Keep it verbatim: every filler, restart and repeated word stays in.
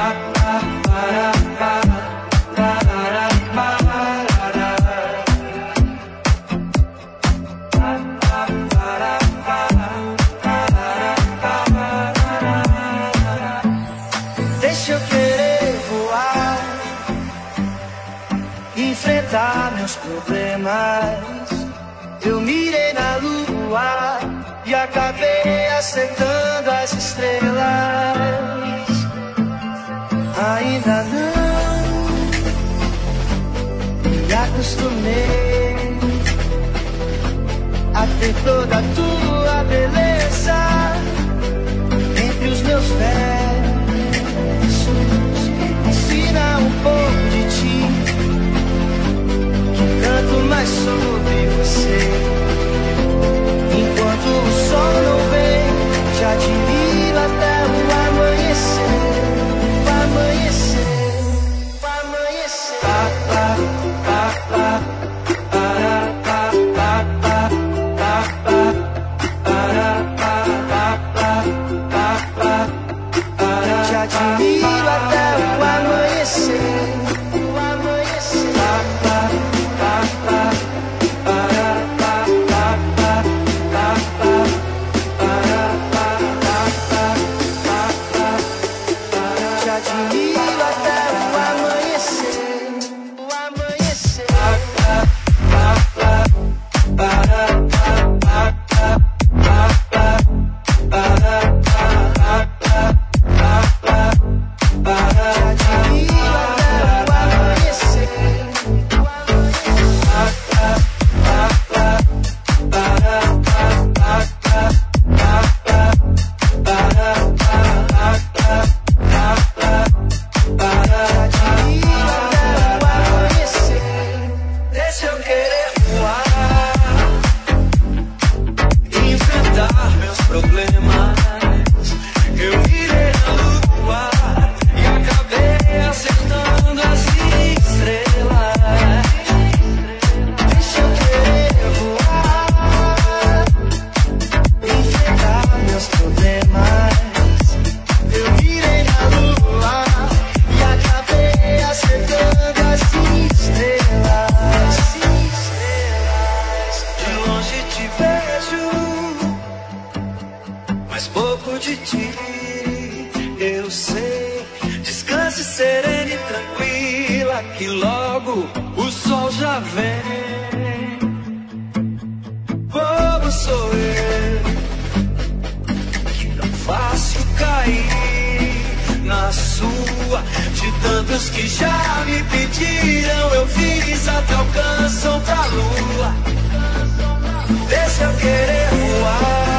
Deixa eu querer voar, enfrentar meus problemas. Eu mirei na lua e acabei acertando as estrelas. Ainda não me acostumei a ter toda a tua beleza entre os meus versos. Ensina um pouco de ti, que canto mais sobre você. Enquanto o sol não vem, te admiro até o amanhecer. O amanhecer, o amanhecer. Pa, pa, pa, pa, para, pa, pa, pa, pa, pa, para, pa, pa, pa, pa, pa, para. Te admiro até o amanhecer. O amanhecer. Pa, pa, pa, pa, para, pa, pa, pa, pa, pa, para, pa, pa, pa, pa, pa, para. Te admiro até o amanhecer. O amanhecer. Pa, pa, pa, pa, para, pa, pa, pa, pa, pa, para, pa, pa, pa, pa, para. Te admiro até o amanhecer. O amanhecer. Pa, pa, pa, pa, para, pa, pa, pa, pa, pa, para, pa, pa, pa, pa, para. Te admiro até o amanhecer. Deixa eu querer voar, enfrentar meus problemas. Eu mirei na lua e acabei acertando as estrelas. Deixa eu querer voar, enfrentar meus problemas. Eu mirei na lua e acabei acertando as estrelas. De longe te vejo, mas pouco de ti eu sei. Descanse serena e tranquila, que logo o sol já vem. Bobo sou eu, que não fácil cair na sua. De tantos que já me pediram, eu fiz até alcançam pra lua. Deixa eu querer voar,